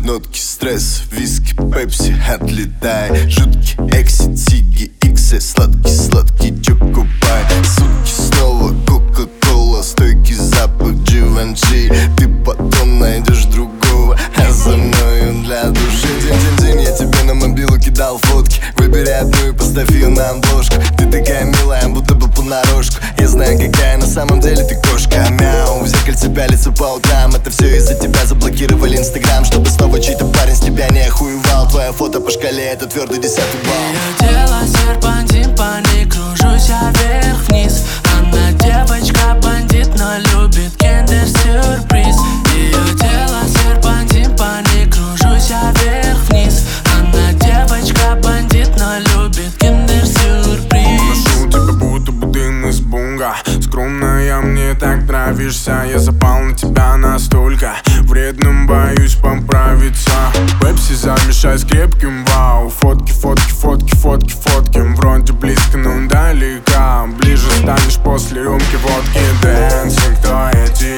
Нотки стресс, виски, пепси, отлетай. Жуткий экси, тиги, иксы, сладкий-сладкий чокопай. Сутки снова кока-кола, стойкий запах Givenchy. Ты потом найдешь другого, а за мною для души. День-день-день, я тебе на мобилу кидал фотки. Выбери одну и поставь ее на обложку. Ты такая милая, будто бы понарошку. Я знаю, какая на самом деле ты кошка. Мяу, в зеркальце пялится по утрам. Это все из-за тебя заблокировали инстаграм, чтобы снова чей-то парень с тебя не охуевал. Твое фото по шкале, это твердый 10-й балл. Ее тело серпантин, по ней кружусь я вверх-вниз. Она девочка бандит, но любит киндер-сюрприз. Ее тело серпантин, по ней кружусь я вверх-вниз. Она девочка бандит, но любит киндер-сюрприз. Ношу тебя будто бы дым из бунга. Скромная, мне так нравишься. Я запал на тебя настолько. Вредным боюсь поправиться. Пепси замешай с крепким, вау. Фотки, фотки, фотки, фотки, фотки. Вроде близко, но далека. Ближе станешь после рюмки водки. Дэнсинг, кто эти